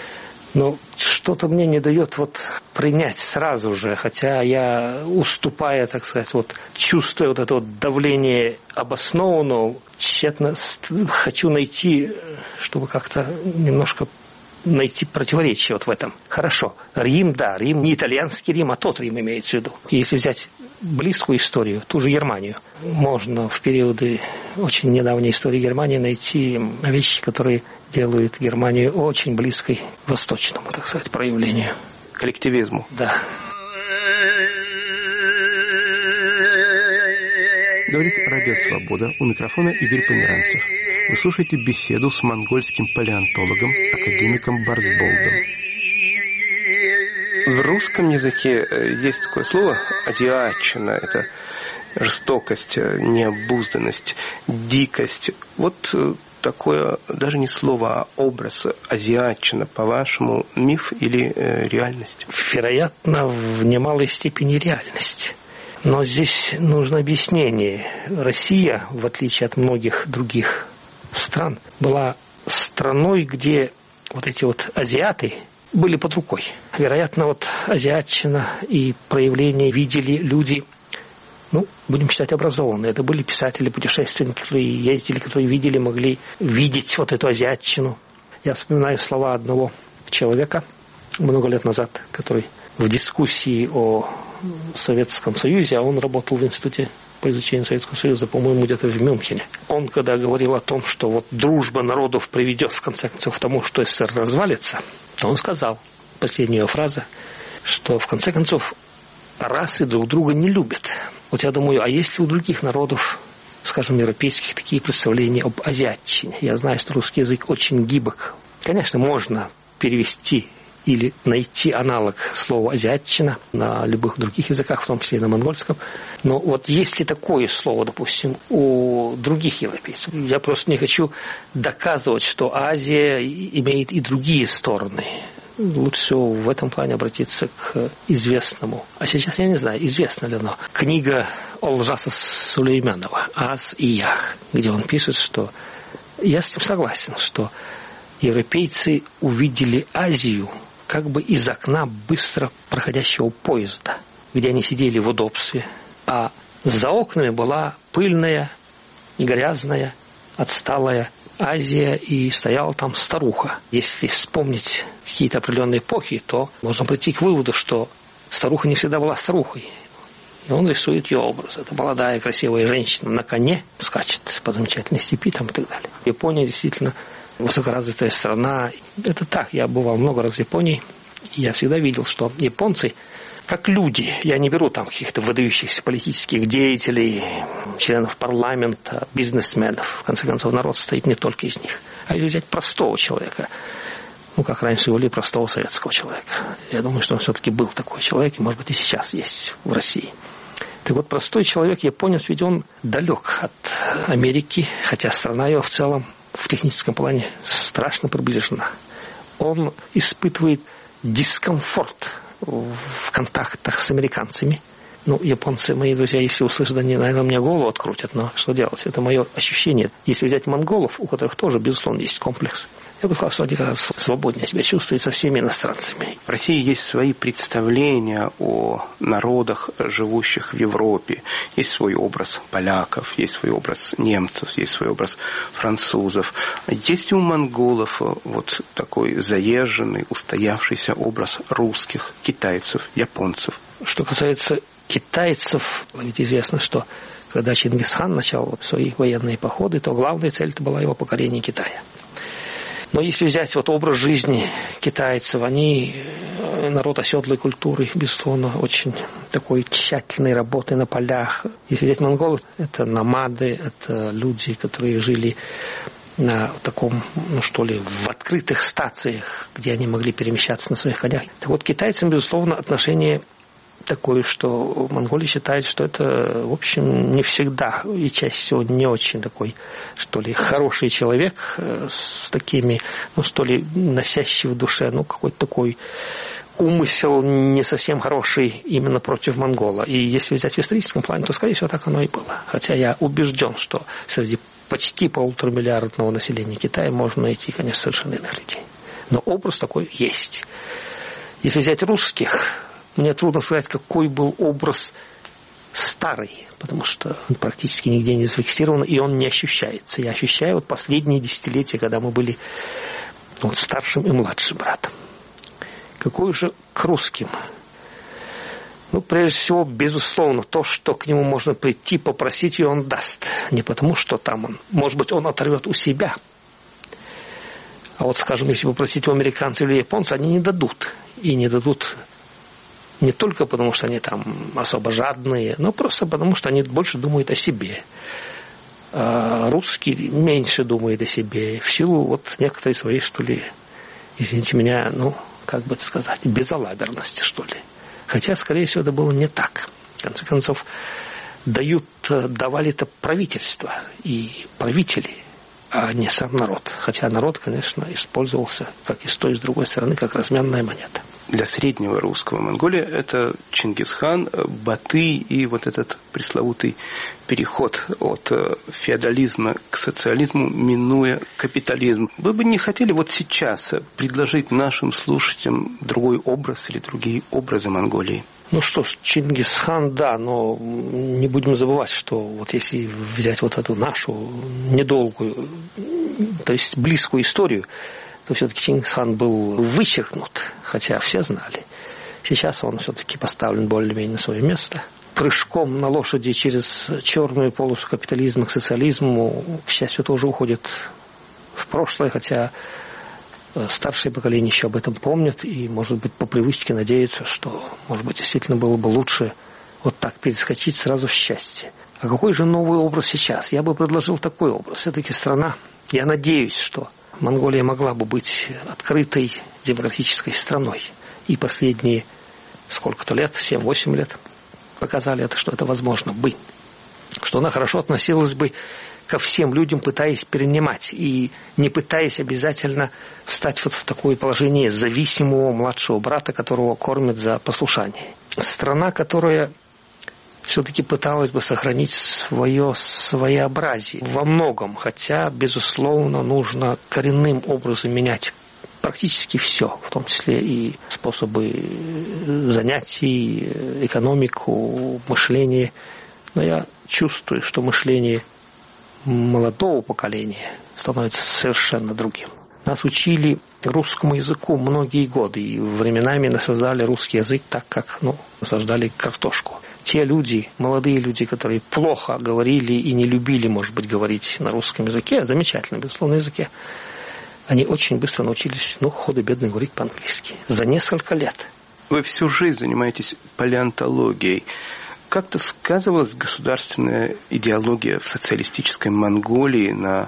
Но что-то мне не дает вот принять сразу же, хотя я, уступая, так сказать, вот чувствуя вот это вот давление обоснованного, тщетно хочу найти, чтобы как-то немножко найти противоречие вот в этом. Хорошо, Рим, да, Рим не итальянский Рим, а тот Рим имеется в виду. Если взять близкую историю, ту же Германию, можно в периоды очень недавней истории Германии найти вещи, которые делают Германию очень близкой к восточному, так сказать, проявлению. Коллективизму. Да. Говорит Радио Свобода. У микрофона Игорь Померанцев. Вы слушаете беседу с монгольским палеонтологом, академиком Барсболдом. В русском языке есть такое слово «азиатчина». Это жестокость, необузданность, дикость. Вот такое даже не слово, а образ азиатчина, по-вашему, миф или реальность? Вероятно, в немалой степени реальность. Но здесь нужно объяснение. Россия, в отличие от многих других стран, была страной, где вот эти вот азиаты были под рукой. Вероятно, вот азиатчина и проявления видели люди, будем считать, образованные. Это были писатели, путешественники, которые ездили, которые видели, могли видеть вот эту азиатчину. Я вспоминаю слова одного человека много лет назад, который в дискуссии о Советском Союзе, а он работал в институте по изучению Советского Союза, по-моему, где-то в Мюнхене. Он, когда говорил о том, что вот дружба народов приведет, в конце концов, к тому, что СССР развалится, он сказал, последняя фраза, что, в конце концов, расы друг друга не любят. Вот я думаю, а есть ли у других народов, скажем, европейских, такие представления об азиатчине? Я знаю, что русский язык очень гибок. Конечно, можно перевести или найти аналог слова «азиатчина» на любых других языках, в том числе и на монгольском. Но вот есть ли такое слово, допустим, у других европейцев? Я просто не хочу доказывать, что Азия имеет и другие стороны. Лучше всего в этом плане обратиться к известному. А сейчас я не знаю, известно ли оно. Книга Олжаса Сулейманова «Аз и я», где он пишет, что я с ним согласен, что европейцы увидели Азию как бы из окна быстро проходящего поезда, где они сидели в удобстве, а за окнами была пыльная, грязная, отсталая Азия, и стояла там старуха. Если вспомнить какие-то определенные эпохи, то можно прийти к выводу, что старуха не всегда была старухой. И он рисует ее образ. Это молодая, красивая женщина на коне скачет по замечательной степи там, и так далее. Япония действительно высокоразвитая страна. Это так. Я бывал много раз в Японии. И я всегда видел, что японцы, как люди, я не беру там каких-то выдающихся политических деятелей, членов парламента, бизнесменов. В конце концов, народ состоит не только из них. А если взять простого человека, как раньше говорили, простого советского человека. Я думаю, что он все-таки был такой человек, и, может быть, и сейчас есть в России. Так вот, простой человек, японец, ведь он далек от Америки, хотя страна его в целом в техническом плане страшно приближена. Он испытывает дискомфорт в контактах с американцами. Японцы, мои друзья, если услышат, они, наверное, мне голову открутят, но что делать? Это мое ощущение. Если взять монголов, у которых тоже, безусловно, есть комплекс, я бы сказал, что они гораздо свободнее себя чувствуют со всеми иностранцами. В России есть свои представления о народах, живущих в Европе. Есть свой образ поляков, есть свой образ немцев, есть свой образ французов. Есть и у монголов вот такой заезженный, устоявшийся образ русских, китайцев, японцев. Что касается китайцев, ведь известно, что когда Чингисхан начал свои военные походы, то главная цель это была его покорение Китая. Но если взять образ жизни китайцев, они народ оседлой культуры, безусловно, очень такой тщательной работы на полях. Если взять монголов, это номады, это люди, которые жили на таком, в открытых стациях, где они могли перемещаться на своих конях. Так вот, китайцам, безусловно, отношение такое, что монголы считают, что это, в общем, не всегда и чаще всего не очень такой, хороший человек с такими, носящий в душе, какой-то такой умысел не совсем хороший именно против монгола. И если взять в историческом плане, то, скорее всего, так оно и было. Хотя я убежден, что среди почти 1,5 миллиарда населения Китая можно найти, конечно, совершенно иных людей. Но образ такой есть. Если взять русских, мне трудно сказать, какой был образ старый, потому что он практически нигде не зафиксирован, и он не ощущается. Я ощущаю последние десятилетия, когда мы были вот, старшим и младшим братом. Какой же к русским? Ну, прежде всего, безусловно, то, что к нему можно прийти, попросить, и он даст. Не потому, что там он, может быть, он оторвет у себя. А вот, скажем, если попросить у американцев или японцев, они не дадут. И не дадут не только потому, что они там особо жадные, но просто потому, что они больше думают о себе. А русский меньше думает о себе. В силу вот некоторой своей, что ли, извините меня, ну, как бы это сказать, безалаберности, что ли. Хотя, скорее всего, это было не так. В конце концов, давали это правительство и правители, а не сам народ. Хотя народ, конечно, использовался как и с той, и с другой стороны, как разменная монета. Для среднего русского Монголия это Чингисхан, Батый и вот этот пресловутый переход от феодализма к социализму, минуя капитализм. Вы бы не хотели вот сейчас предложить нашим слушателям другой образ или другие образы Монголии? Ну что ж, Чингисхан, да, но не будем забывать, что вот если взять вот эту нашу недолгую, то есть близкую историю, то все-таки Чингисхан был вычеркнут, хотя все знали. Сейчас он все-таки поставлен более-менее на свое место. Прыжком на лошади через черную полосу капитализма к социализму, к счастью, тоже уходит в прошлое, хотя старшее поколение еще об этом помнит и, может быть, по привычке надеется, что, может быть, действительно было бы лучше вот так перескочить сразу в счастье. А какой же новый образ сейчас? Я бы предложил такой образ. Все-таки страна, я надеюсь, что Монголия могла бы быть открытой демократической страной. И последние сколько-то лет, 7-8 лет, показали это, что это возможно бы. Что она хорошо относилась бы ко всем людям, пытаясь перенимать и не пытаясь обязательно встать вот в такое положение зависимого младшего брата, которого кормят за послушание. Страна, которая все-таки пыталась бы сохранить свое своеобразие во многом, хотя, безусловно, нужно коренным образом менять практически все, в том числе и способы занятий, экономику, мышление. Но я чувствую, что мышление молодого поколения становится совершенно другим. Нас учили русскому языку многие годы, и временами насаждали русский язык так, как насаждали картошку. Те люди, молодые люди, которые плохо говорили и не любили, может быть, говорить на русском языке, замечательном, безусловно, языке, они очень быстро научились, худо-бедно говорить по-английски. За несколько лет. Вы всю жизнь занимаетесь палеонтологией. Как-то сказывалась государственная идеология в социалистической Монголии на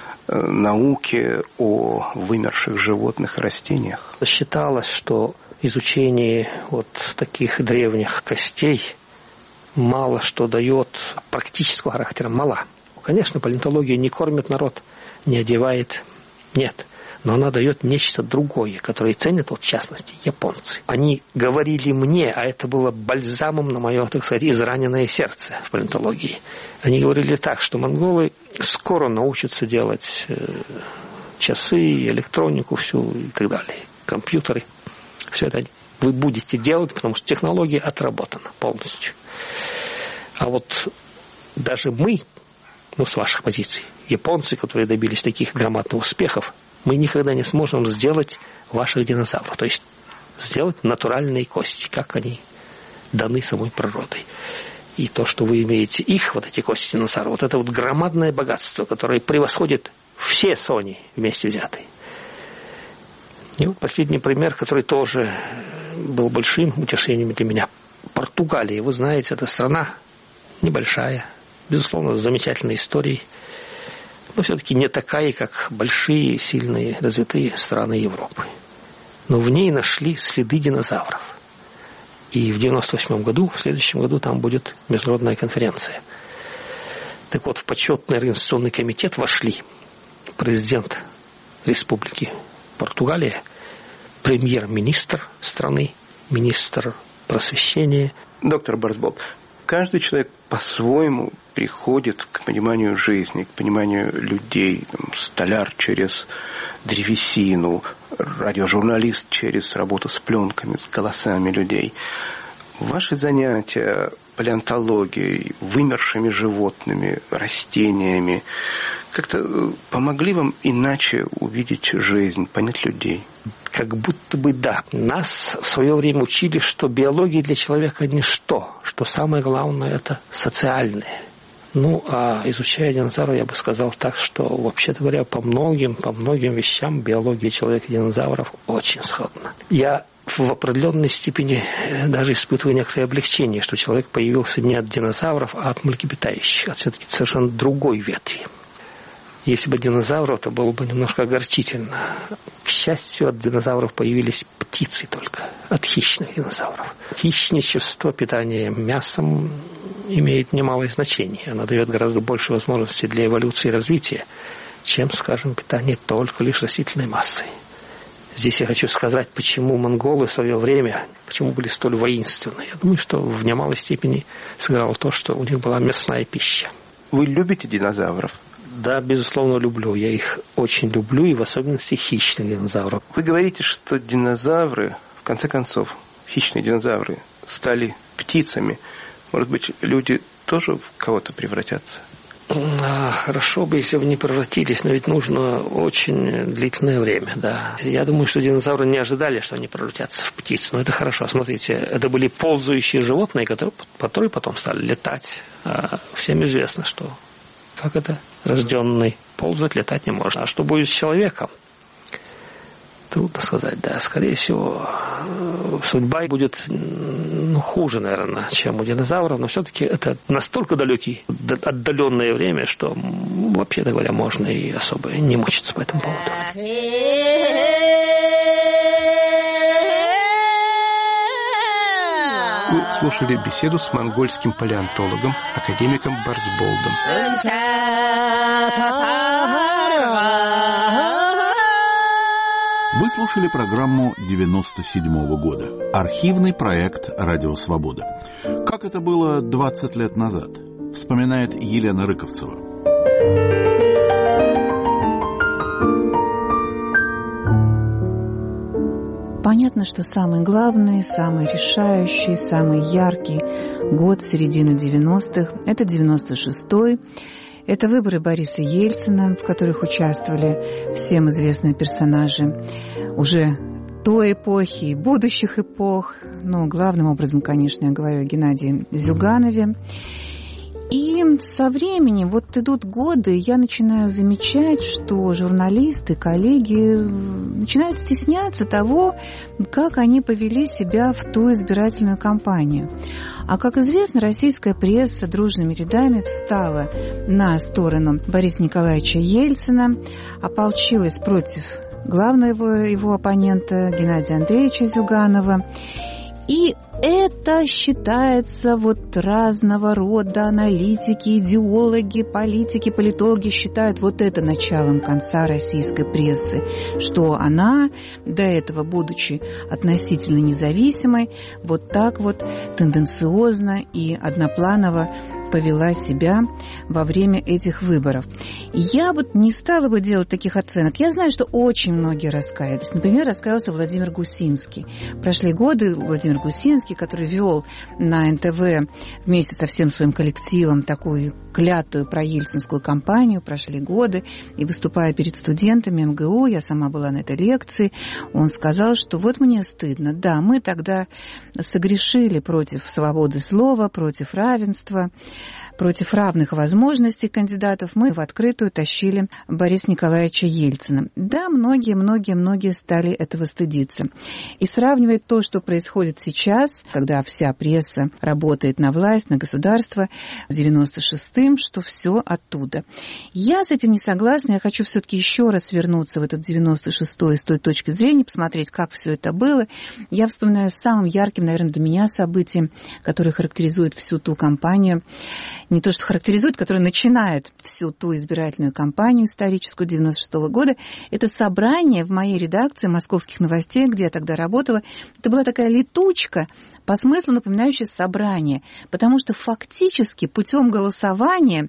науке о вымерших животных и растениях? Считалось, что изучение вот таких древних костей мало что дает, практического характера мало. Конечно, палеонтология не кормит народ, не одевает, нет. Но она дает нечто другое, которое ценят, в частности, японцы. Они говорили мне, а это было бальзамом на мое, так сказать, израненное сердце в палеонтологии. Они говорили так, что монголы скоро научатся делать часы, электронику всю и так далее, компьютеры. Все это вы будете делать, потому что технология отработана полностью. А вот даже мы, с ваших позиций, японцы, которые добились таких громадных успехов, мы никогда не сможем сделать ваших динозавров. То есть сделать натуральные кости, как они даны самой природой. И то, что вы имеете их, вот эти кости динозавров, вот это вот громадное богатство, которое превосходит все Sony вместе взятые. И вот последний пример, который тоже был большим утешением для меня. Португалия, вы знаете, это страна небольшая, безусловно, с замечательной историей, но все-таки не такая, как большие, сильные, развитые страны Европы. Но в ней нашли следы динозавров. И в 1998 году, в следующем году, там будет международная конференция. Так вот, в почетный организационный комитет вошли президент Республики Португалия, премьер-министр страны, министр просвещения. Доктор Борисболт, каждый человек по-своему приходит к пониманию жизни, к пониманию людей. Столяр через древесину, радиожурналист через работу с пленками, с голосами людей. Ваши занятия палеонтологией, вымершими животными, растениями как-то помогли вам иначе увидеть жизнь, понять людей? Как будто бы да. Нас в свое время учили, что биология для человека ничто, что самое главное – это социальное. А изучая динозавров, я бы сказал так, что, вообще-то говоря, по многим вещам биология человека и динозавров очень сходна. Я в определенной степени даже испытываю некоторое облегчение, что человек появился не от динозавров, а от млекопитающих, от все-таки совершенно другой ветви. Если бы динозавров, то было бы немножко огорчительно. К счастью, от динозавров появились птицы только, от хищных динозавров. Хищничество, питание мясом имеет немалое значение. Оно дает гораздо больше возможностей для эволюции и развития, чем, скажем, питание только лишь растительной массой. Здесь я хочу сказать, почему монголы в свое время, почему были столь воинственны. Я думаю, что в немалой степени сыграло то, что у них была мясная пища. Вы любите динозавров? Да, безусловно, люблю. Я их очень люблю, и в особенности хищных динозавров. Вы говорите, что динозавры, в конце концов, хищные динозавры, стали птицами. Может быть, люди тоже в кого-то превратятся? Хорошо бы, если бы не превратились, но ведь нужно очень длительное время, да. Я думаю, что динозавры не ожидали, что они превратятся в птиц, но это хорошо. Смотрите, это были ползающие животные, которые потом стали летать. Всем известно, что как это? Рожденный ползать, летать не может. А что будет с человеком? Трудно сказать, да. Скорее всего, судьба будет хуже, наверное, чем у динозавров, но все-таки это настолько далекое, отдаленное время, что, вообще говоря, можно и особо не мучиться по этому поводу. Вы слушали беседу с монгольским палеонтологом, академиком Барсболдом. Вы слушали программу 97-го года. Архивный проект «Радио Свобода». Как это было 20 лет назад, вспоминает Елена Рыковцева. Понятно, что самый главный, самый решающий, самый яркий год середины 90-х – это 96-й. Это выборы Бориса Ельцина, в которых участвовали всем известные персонажи уже той эпохи и будущих эпох. Но главным образом, конечно, я говорю о Геннадии Зюганове. И со временем, вот идут годы, я начинаю замечать, что журналисты, коллеги начинают стесняться того, как они повели себя в ту избирательную кампанию. А как известно, российская пресса дружными рядами встала на сторону Бориса Николаевича Ельцина, ополчилась против главного его оппонента Геннадия Андреевича Зюганова. И это считается разного рода аналитики, идеологи, политики, политологи считают это началом конца российской прессы, что она, до этого будучи относительно независимой, так тенденциозно и однопланово повела себя во время этих выборов. Я не стала бы делать таких оценок. Я знаю, что очень многие раскаялись. Например, раскаялся Владимир Гусинский. Прошли годы, Владимир Гусинский, который вел на НТВ вместе со всем своим коллективом такую клятую проельцинскую кампанию, прошли годы, и выступая перед студентами МГУ, я сама была на этой лекции, он сказал, что мне стыдно. Да, мы тогда согрешили против свободы слова, против равенства, против равных возможностей кандидатов. Мы в открытую тащили Бориса Николаевича Ельцина. Да, многие стали этого стыдиться. И сравнивать то, что происходит сейчас, когда вся пресса работает на власть, на государство, с 96-м, что все оттуда. Я с этим не согласна. Я хочу все-таки еще раз вернуться в этот 96-й с той точки зрения, посмотреть, как все это было. Я вспоминаю самым ярким, наверное, для меня событием, которое характеризует всю ту кампанию. не то что характеризует, которое начинает всю ту избирательную кампанию историческую 96-го года. Это собрание в моей редакции «Московских новостей», где я тогда работала. Это была такая летучка, по смыслу напоминающая собрание, потому что фактически путем голосования,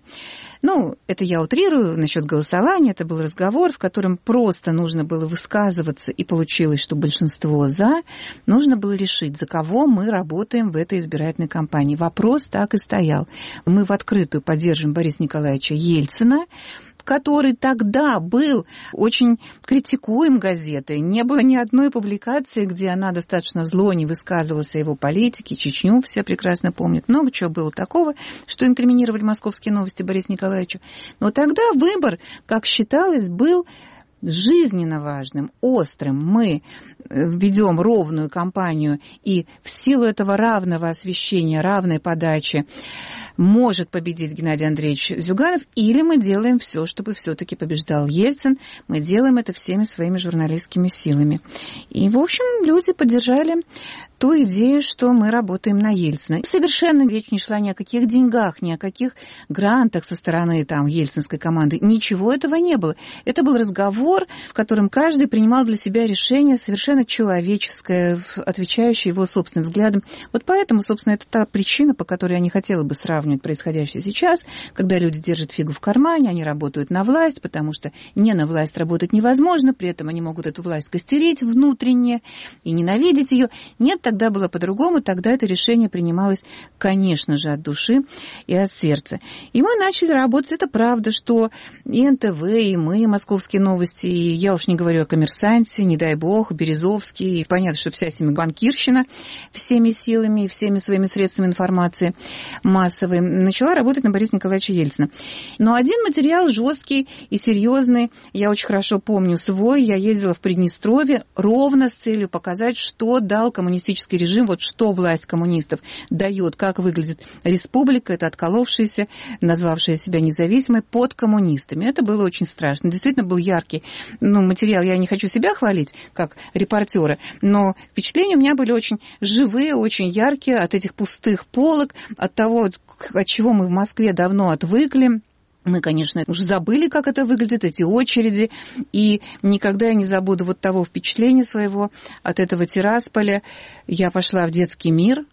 это я утрирую насчет голосования, это был разговор, в котором просто нужно было высказываться, и получилось, что большинство «за», нужно было решить, за кого мы работаем в этой избирательной кампании. Вопрос так и стоял. Мы в открытую поддерживаем Бориса Николаевича Ельцина, который тогда был очень критикуем газетой. Не было ни одной публикации, где она достаточно зло не высказывалась о его политике. Чечню все прекрасно помнят. Много чего было такого, что инкриминировали «Московские новости» Борису Николаевичу. Но тогда выбор, как считалось, был жизненно важным, острым. Мы ведем ровную кампанию, и в силу этого равного освещения, равной подачи может победить Геннадий Андреевич Зюганов, или мы делаем все, чтобы все-таки побеждал Ельцин. Мы делаем это всеми своими журналистскими силами. И, в общем, люди поддержали ту идею, что мы работаем на Ельцина. Совершенно речь не шла ни о каких деньгах, ни о каких грантах со стороны ельцинской команды. Ничего этого не было. Это был разговор, в котором каждый принимал для себя решение совершенно человеческое, отвечающее его собственным взглядам. Вот поэтому, собственно, это та причина, по которой я не хотела бы сравнивать происходящее сейчас, когда люди держат фигу в кармане, они работают на власть, потому что не на власть работать невозможно, при этом они могут эту власть костерить внутренне и ненавидеть ее. Нет, тогда было по-другому, тогда это решение принималось, конечно же, от души и от сердца. И мы начали работать. Это правда, что и НТВ, и мы, «Московские новости», и я уж не говорю о «Коммерсанте», не дай бог, Березовский, и понятно, что вся банкирщина всеми силами и всеми своими средствами информации массовой начала работать на Бориса Николаевича Ельцина. Но один материал жесткий и серьезный, я очень хорошо помню свой, я ездила в Приднестровье ровно с целью показать, что дал коммунистический режим, вот что власть коммунистов дает, как выглядит республика, это отколовшаяся, назвавшая себя независимой, под коммунистами. Это было очень страшно. Действительно был яркий материал. Я не хочу себя хвалить, как репортера, но впечатления у меня были очень живые, очень яркие от этих пустых полок, от того, от чего мы в Москве давно отвыкли. Мы, конечно, уже забыли, как это выглядит, эти очереди, и никогда я не забуду вот того впечатления своего от этого Тирасполя. Я пошла в детский мир,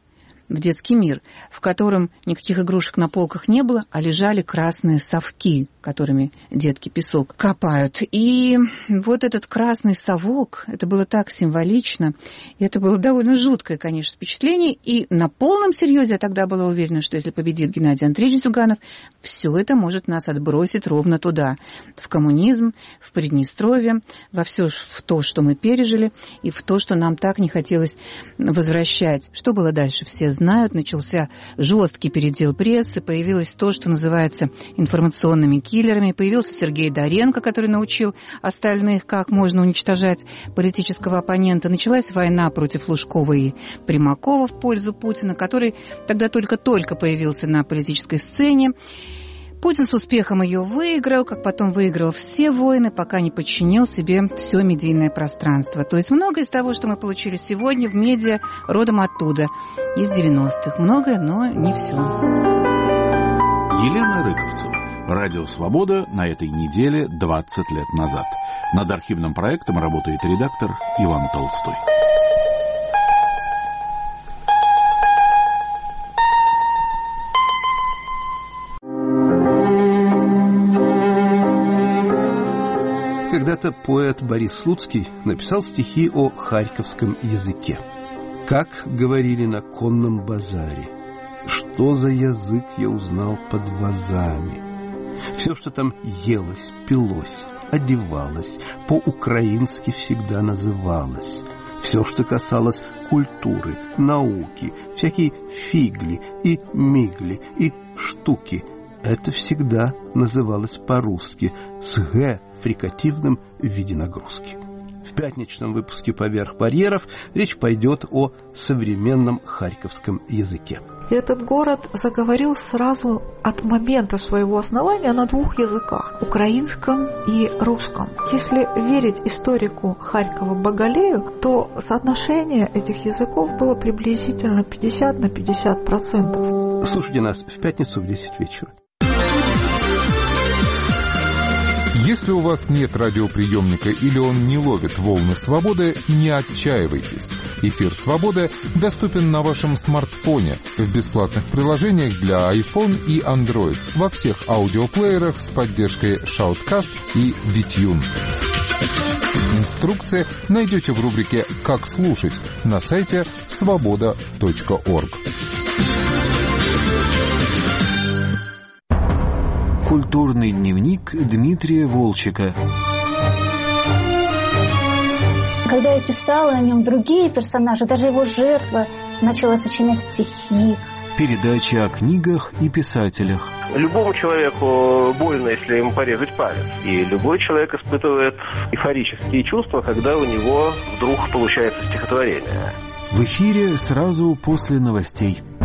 в котором никаких игрушек на полках не было, а лежали красные совки, которыми детки песок копают. И вот этот красный совок, это было так символично, и это было довольно жуткое, конечно, впечатление. И на полном серьезе я тогда была уверена, что если победит Геннадий Андреевич Зюганов, все это может нас отбросить ровно туда, в коммунизм, в Приднестровье, во все в то, что мы пережили, и в то, что нам так не хотелось возвращать. Что было дальше, все знают. Начался жесткий передел прессы, появилось то, что называется информационными киллерами, появился Сергей Доренко, который научил остальных, как можно уничтожать политического оппонента. Началась война против Лужкова и Примакова в пользу Путина, который тогда только-только появился на политической сцене. Путин с успехом ее выиграл, как потом выиграл все войны, пока не подчинил себе все медийное пространство. То есть многое из того, что мы получили сегодня в медиа, родом оттуда, из 90-х. Многое, но не все. Елена Рыковцева. Радио «Свобода» на этой неделе 20 лет назад. Над архивным проектом работает редактор Иван Толстой. Когда-то поэт Борис Слуцкий написал стихи о харьковском языке. Как говорили на конном базаре, что за язык я узнал под вазами. Все, что там елось, пилось, одевалось, по-украински всегда называлось. Все, что касалось культуры, науки, всякие фигли и мигли и штуки, это всегда называлось по-русски с «г» фрикативным в виде нагрузки. В пятничном выпуске «Поверх барьеров» речь пойдет о современном харьковском языке. Этот город заговорил сразу от момента своего основания на двух языках – украинском и русском. Если верить историку Харькова Багалею, то соотношение этих языков было приблизительно 50 на 50%. Слушайте нас в пятницу в 10 вечера. Если у вас нет радиоприемника или он не ловит волны свободы, не отчаивайтесь. Эфир «Свободы» доступен на вашем смартфоне в бесплатных приложениях для iPhone и Android во всех аудиоплеерах с поддержкой Shoutcast и VTune. Инструкции найдете в рубрике «Как слушать» на сайте svoboda.org. Культурный дневник Дмитрия Волчека. Когда я писала о нем, другие персонажи, даже его жертва, начала сочинять стихи. Передача о книгах и писателях. Любому человеку больно, если ему порезать палец. И любой человек испытывает эйфорические чувства, когда у него вдруг получается стихотворение. В эфире сразу после новостей.